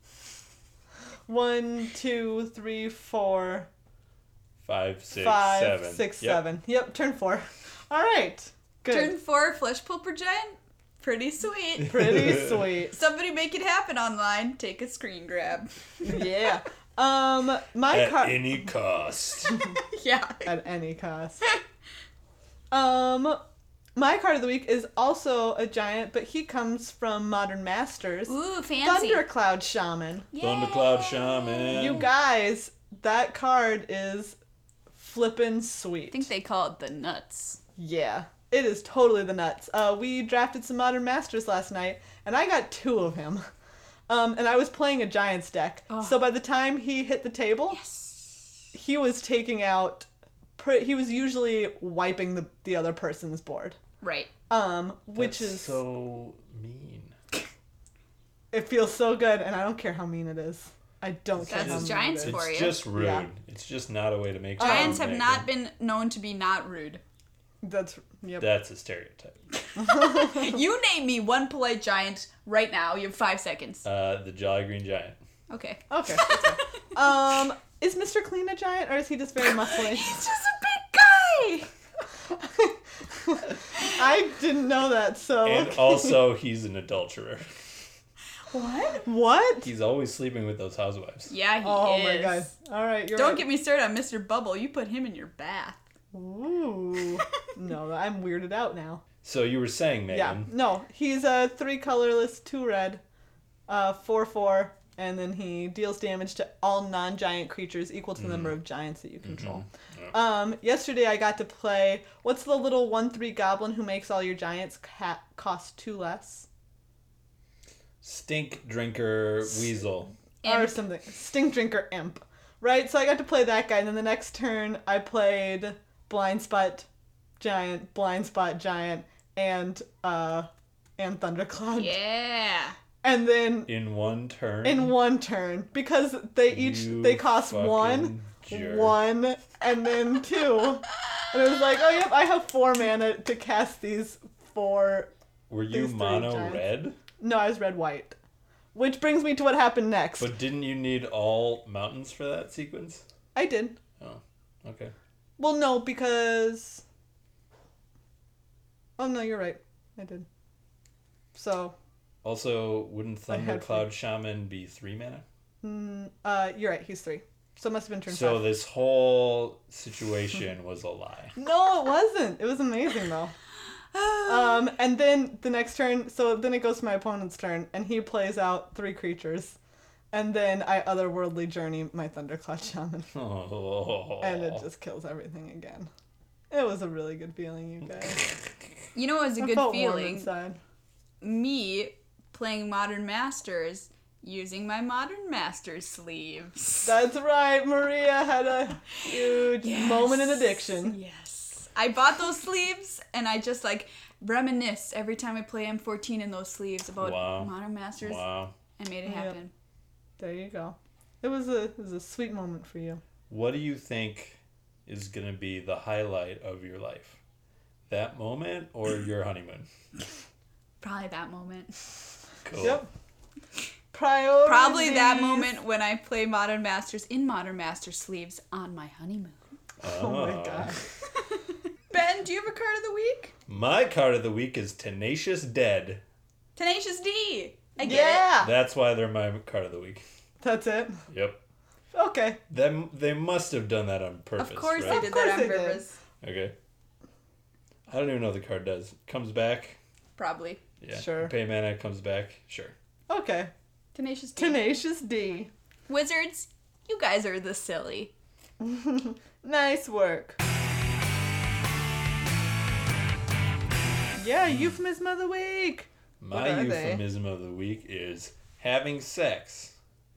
One, two, three, four, Five, six, five, seven. six, Yep. seven. Yep, turn four. All right. Good. Turn four, Flesh Pulper Giant. Pretty sweet. Pretty sweet. Somebody make it happen online. Take a screen grab. Yeah. Um, my At card any cost. Yeah. at any cost. Um, my card of the week is also a giant, but he comes from Modern Masters. Ooh, fancy. Thundercloud Shaman. Thundercloud Shaman. You guys, that card is flippin' sweet. I think they call it the nuts. Yeah, it is totally the nuts. Uh, we drafted some Modern Masters last night, and I got two of him. Um, and I was playing a Giants deck. So by the time he hit the table, he was taking out... Pre- he was usually wiping the, the other person's board. Right. Um, which That's is... so mean. It feels so good, and I don't care how mean it is. I don't care That's how mean Giants it is. for It's you. just rude. Yeah. It's just not a way to make Giants have make not them. been known to be not rude. That's... Yep. That's a stereotype. You name me one polite giant right now. You have five seconds. Uh, the Jolly Green Giant. Okay. Okay. that's fine. um, is Mister Clean a giant, or is he just very muscly? He's just a big guy. I didn't know that, so... And also, he's an adulterer. What? What? He's always sleeping with those housewives. Yeah, he Oh is. my god. Alright, you're Don't right. get me started on Mister Bubble. You put him in your bath. Ooh. No, I'm weirded out now. So you were saying, Yeah. Megan. No, he's a three colorless, two red, uh, four four, and then he deals damage to all non-giant creatures equal to the number of giants that you control. Um, yesterday I got to play, what's the little one three goblin who makes all your giants ca- cost two less? Stink drinker weasel. or Imp. something. Stink drinker imp. Right? So I got to play that guy, and then the next turn I played blind spot giant, blind spot giant, and uh and thundercloud. Yeah. And then In one turn. in one turn, because they each You they cost fucking one, jerk. one, and then two. And it was like, oh yep, I have four mana to cast these four. Were you these three mono giants. red? No, I was red white. Which brings me to what happened next. But didn't you need all mountains for that sequence? I did. Oh, okay. Well, no, because. Oh no, you're right. I did. So, Also, wouldn't I had Thundercloud Shaman be three mana? mm, uh, you're right. He's three. So it must have been turn So five. this whole situation was a lie. No, it wasn't. It was amazing though. um, and then the next turn, so then it goes to my opponent's turn, and he plays out three creatures, and then I otherworldly journey my Thundercloud Shaman, Oh. and it just kills everything again. It was a really good feeling, you guys. You know what was a I good felt warm feeling? inside. Me playing Modern Masters using my Modern Masters sleeves. That's right. Maria had a huge moment in addiction. Yes. I bought those sleeves and I just like reminisce every time I play M fourteen in those sleeves about Wow. Modern Masters Wow. and made it Yep. happen. There you go. It was a it was a sweet moment for you. What do you think is going to be the highlight of your life? That moment or your honeymoon? Probably that moment. Cool. Yep. Priorities. Probably that moment when I play Modern Masters in Modern Masters sleeves on my honeymoon. Oh my god. Ben, do you have a card of the week? My card of the week is Tenacious Dead. Tenacious D. I get it. Yeah. That's why they're my card of the week. That's it. Yep. Okay. Them they must have done that on purpose. Of course right? they Of did course that on they did. purpose. Okay. I don't even know what the card does. Comes back. Probably. Yeah. Sure. Pay mana comes back. Sure. Okay. Tenacious D. Tenacious D. Wizards, you guys are the silly. Nice work. Yeah, euphemism of the week. What My are they? euphemism of the week is having sex.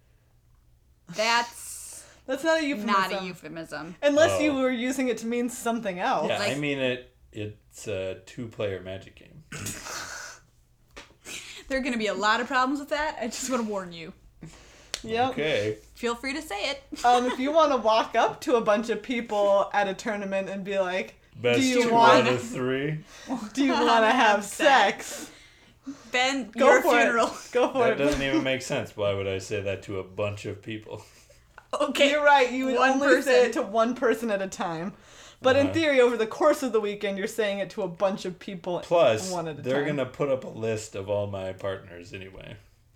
That's That's not a euphemism. not a euphemism. Unless Oh. you were using it to mean something else. Yeah, I like- mean it. It's a two-player Magic game. There are going to be a lot of problems with that. I just want to warn you. Yep. Okay. Feel free to say it. Um, if you want to walk up to a bunch of people at a tournament and be like, Best Do you two want- out of three. "Do you want to have sex?" Ben, Go your for funeral. it. Go for That it. doesn't even make sense. Why would I say that to a bunch of people? Okay. You're right. You would One only person. say it to one person at a time. But in Uh-huh. theory, over the course of the weekend, you're saying it to a bunch of people. Plus, one at a they're time. gonna put up a list of all my partners anyway.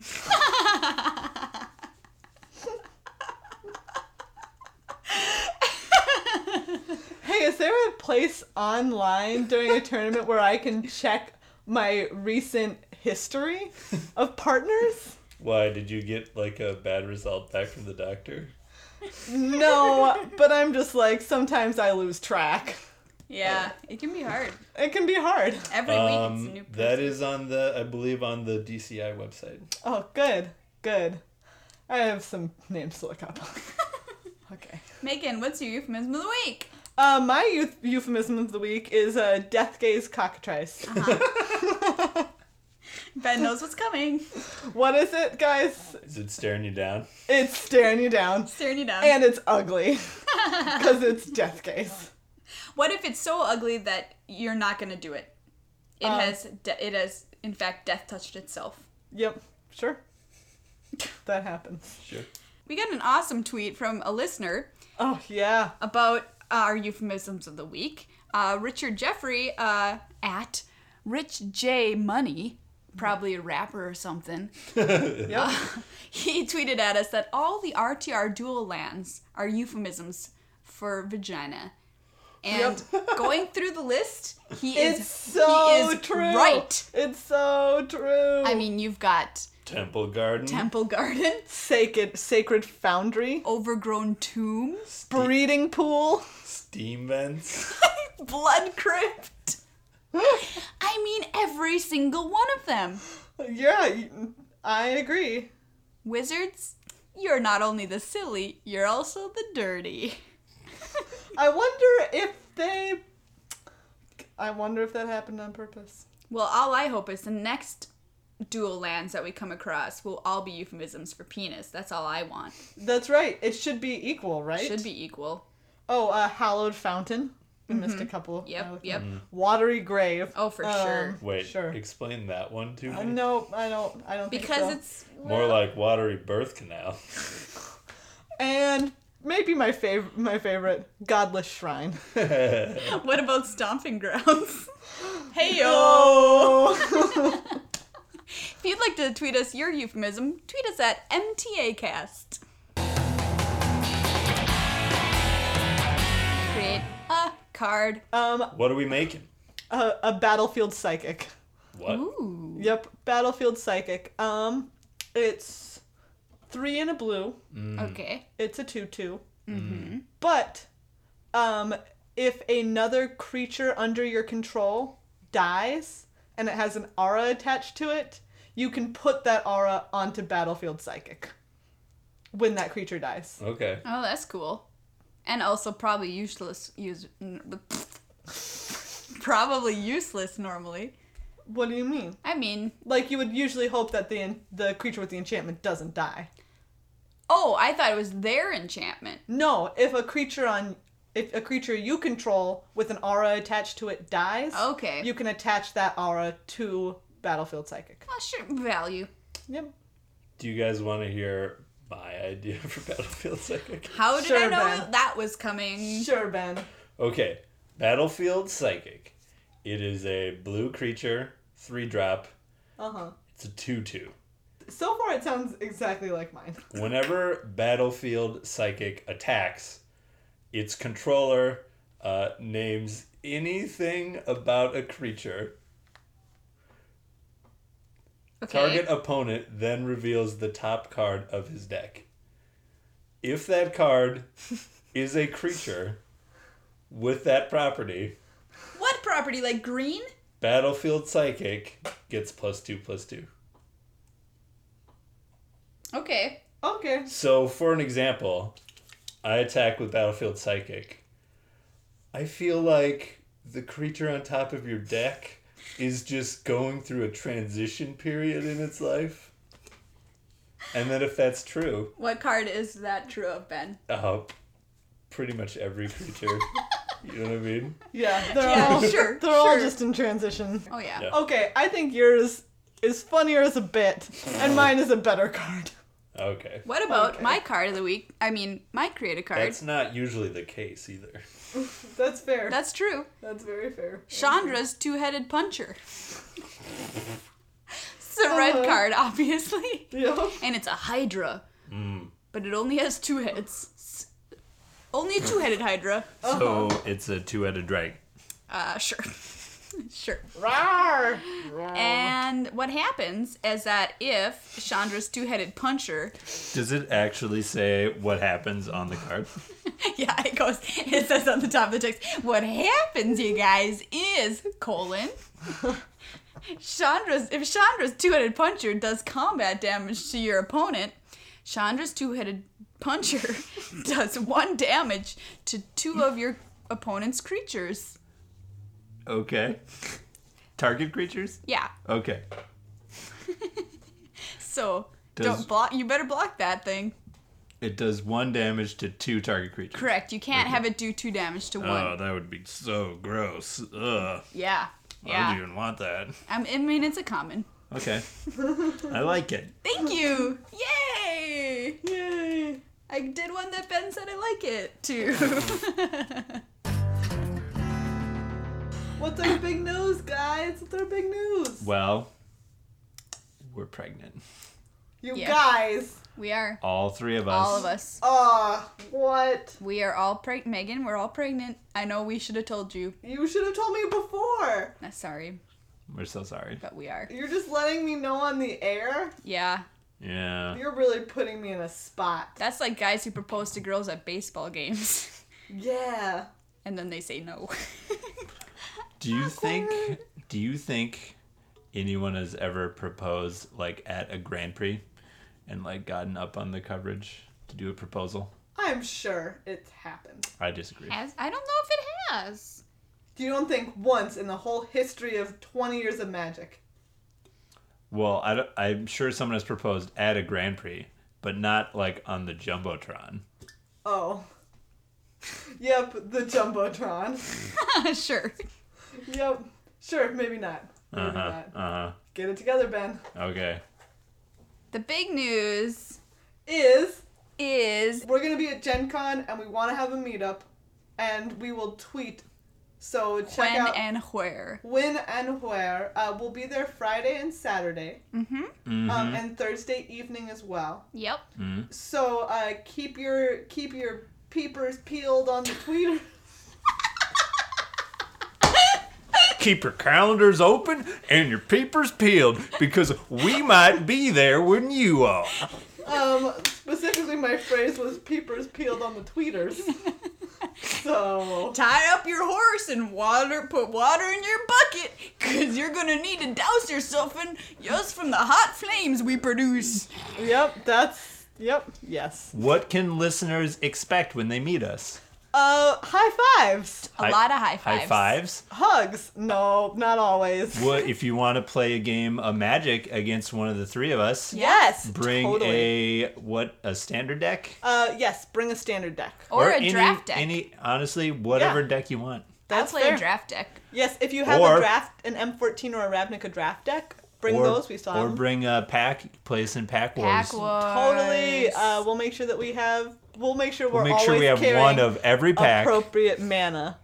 Hey, is there a place online during a tournament where I can check my recent history of partners? Why did you get like a bad result back from the doctor? No, but I'm just like, sometimes I lose track. Yeah, it can be hard. It can be hard. Every week it's a Um, new person. that is on the, I believe, on the D C I website. Oh, good, good. I have some names to look up. Okay. Megan, what's your euphemism of the week? Uh, my youth euphemism of the week is uh, death gaze cockatrice. Ben knows what's coming. What is it, guys? Is it staring you down? It's staring you down. Staring you down. And it's ugly. Because it's death gaze. What if it's so ugly that you're not gonna do it? It Um, has, de- it has, in fact, death touched itself. Yep, sure. That happens. Sure. We got an awesome tweet from a listener Oh, yeah. about our euphemisms of the week. Uh, Richard Jeffrey uh, at Rich J Money, probably a rapper or something. Yep. He tweeted at us that all the R T R dual lands are euphemisms for vagina. And going through the list, he is It's so he is true. right. It's so true. I mean, you've got Temple Garden. Temple Garden, sacred, sacred foundry, Overgrown Tomb, breeding pool. Steam vents. Blood Crypt. I mean, every single one of them. Yeah, you- I agree. Wizards, you're not only the silly, you're also the dirty. I wonder if they... I wonder if that happened on purpose. Well, all I hope is the next dual lands that we come across will all be euphemisms for penis. That's all I want. That's right. It should be equal, right? Should be equal. Oh, uh, hallowed fountain. We missed a couple. Yep, uh, yep. Watery grave. Oh, for Um, sure. Wait, Sure. explain that one to me. Uh, no, I don't. I don't. Because think so. it's More like watery birth canal. And maybe my favorite. My favorite. Godless shrine. What about stomping grounds? Hey yo! Oh. If you'd like to tweet us your euphemism, tweet us at M T A cast. Create a card. um, What are we making? a, a battlefield psychic. What? Ooh. Yep, battlefield psychic. Um, it's three in a blue. Okay. It's a two-two. Mm-hmm. But, um, if another creature under your control dies and it has an aura attached to it, you can put that aura onto battlefield psychic when that creature dies. Okay. Oh, that's cool. And also probably useless. Use probably useless normally. What do you mean? I mean, Like, you would usually hope that the the creature with the enchantment doesn't die. oh, I thought it was their enchantment. No, if a creature on if a creature you control with an aura attached to it dies, Okay. you can attach that aura to battlefield psychic. Oh, sure, value. Yep. Do you guys want to hear my idea for battlefield psychic? How did I Sure, know Ben. that was coming? Sure, Ben. Okay, battlefield psychic. It is a blue creature, three drop. Uh-huh. It's a two-two. So far, it sounds exactly like mine. Whenever battlefield psychic attacks, its controller uh, names anything about a creature. Okay. Target opponent then reveals the top card of his deck. If that card is a creature with that property, What property? Like green? battlefield psychic gets plus two plus two. Okay. Okay. So, for an example, I attack with battlefield psychic. I feel like the creature on top of your deck is just going through a transition period in its life. And then if that's true, What card is that true of, Ben? uh, pretty much every creature. You know what I mean? Yeah, they're Yeah, all sure, they're all sure. just in transition. Oh, yeah. Yeah. Okay, I think yours is funnier as a bit, and mine is a better card. Okay. What about Okay. my card of the week? I mean, my create a card. That's not usually the case either. That's fair. That's true. That's very fair. Chandra's two-headed puncher. It's a red Uh-huh. card, obviously. Yep. And it's a hydra. Mm. But it only has two heads. S- Only a two-headed hydra. So it's a two-headed dragon. Uh, sure. Sure. Rawr! And what happens is that if Chandra's two-headed puncher, Does it actually say what happens on the card? yeah, it goes, it says on the top of the text, what happens, you guys, is, colon, Chandra's, if Chandra's two-headed puncher does combat damage to your opponent, Chandra's two-headed puncher does one damage to two of your opponent's creatures. Okay. Target creatures? Yeah, Okay. so Does- don't block, you better block that thing. It does one damage to two target creatures. Correct, you can't have it do two damage to one. Oh, that would be so gross. Ugh. Yeah, Why yeah. would you even want that? I mean, I mean, it's a common. Okay. I like it. Thank you! Yay! Yay! I did one that Ben said I like it too. What's our big news, guys? What's our big news? Well, we're pregnant. You Yeah. guys. We are. All three of us. All of us. Ah, what? We are all pregnant. Megan, we're all pregnant. I know we should have told you. You should have told me before. Uh, sorry, We're so sorry. but we are. You're just letting me know on the air? Yeah. Yeah. You're really putting me in a spot. That's like guys who propose to girls at baseball games. Yeah. And then they say no. Do you think do you think anyone has ever proposed like at a Grand Prix and like gotten up on the coverage to do a proposal? I'm sure it's happened. I disagree. Has, I don't know if it has. You don't think once in the whole history of twenty years of Magic? Well, I don't, I'm sure someone has proposed at a Grand Prix, but not like on the Jumbotron. Oh. Yep, the Jumbotron. Sure. Yep. Sure, maybe not. Maybe Uh-huh. not. Uh-huh. Get it together, Ben. Okay. The big news Is is we're going to be at Gen Con and we want to have a meetup and we will tweet. So check when out and where. when and where. Uh, we'll be there Friday and Saturday. Mm-hmm. Mm-hmm. Um, and Thursday evening as well. Yep. mm-hmm. So uh, keep your keep your peepers peeled on the tweeter. Keep your calendars open and your peepers peeled because we might be there when you are. Um, specifically, my phrase was peepers peeled on the tweeters. So Tie up your horse and water. Put water in your bucket, cause you're gonna need to douse yourself in just from the hot flames we produce. yep, that's yep, yes. What can listeners expect when they meet us? Uh, high fives, A lot of high fives. High fives? hugs. No, not always. What if you want to play a game of Magic against one of the three of us? Yes, Bring totally. a what? A standard deck? Uh, yes, bring a standard deck. Or, a any, draft deck. Any honestly, whatever Yeah. deck you want. That's I'll play fair. a draft deck. Yes, if you have Or- a draft, an M fourteen or a Ravnica draft deck, bring or, those. We still have Or them. bring a pack. Play us in Pack Wars. Pack Wars. Totally. Uh, we'll make sure that we have. We'll make sure we're We'll make always sure we have carrying one of every pack. appropriate mana.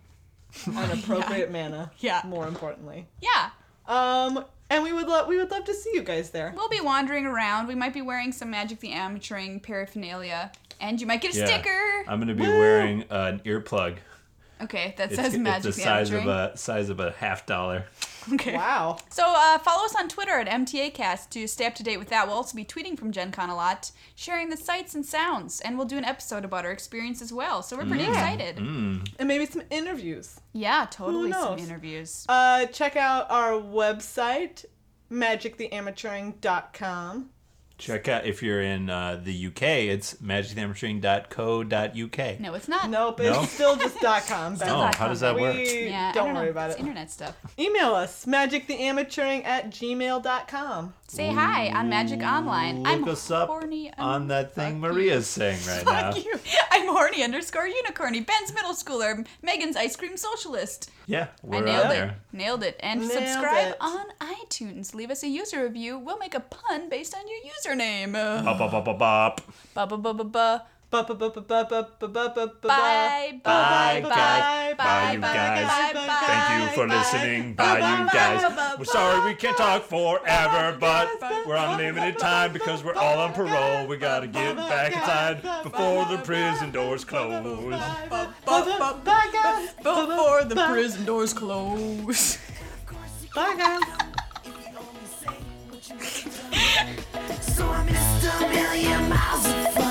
An appropriate mana. Yeah. More importantly. Yeah. Um, and we would love we would love to see you guys there. We'll be wandering around. We might be wearing some Magic the Amateuring paraphernalia. And you might get a Yeah. sticker. I'm gonna be Woo! wearing an earplug. Okay, that It's, says it's Magic the the size of Amateuring. a size of a half dollar. Okay. Wow. So uh, follow us on Twitter at M T A Cast to stay up to date with that. We'll also be tweeting from Gen Con a lot, sharing the sights and sounds, and we'll do an episode about our experience as well. So we're pretty excited. Mm. And maybe some interviews. Yeah, totally some knows? interviews. Uh, check out our website, magic the amateuring dot com. Check out if you're in uh, the U K, it's magic the amateuring dot co dot U K. No, it's not. Nope, No? it's still just .com. Still Ben. Oh, dot how com. does that we work? Yeah, I don't, don't worry know. about It's it. internet stuff. Email us, magic the amateuring at gmail dot com. Say hi on Magic Online. I'm Look us up horny. on that thing Fuck Maria's saying right now. Fuck you. I'm horny underscore unicorny. Ben's middle schooler. Megan's ice cream socialist. Yeah, I we're nailed out it. there. Nailed it. And Nailed subscribe it. on iTunes. Leave us a user review. We'll make a pun based on your username. Uh, Bop, bop, bop, bop, bop. ba ba ba ba ba. Ba ba ba ba ba ba ba ba ba ba. Bye, Bye, bye, guys. Bye, you guys. bye, Thank you for bye. listening. Bye, you guys. bye, We're sorry we can't talk forever, but we're on limited time because we're all on parole. We gotta get back inside before the prison doors close. Ba, ba, ba, Bye, guys. Before the prison doors close. Bye, guys. So I missed a million miles of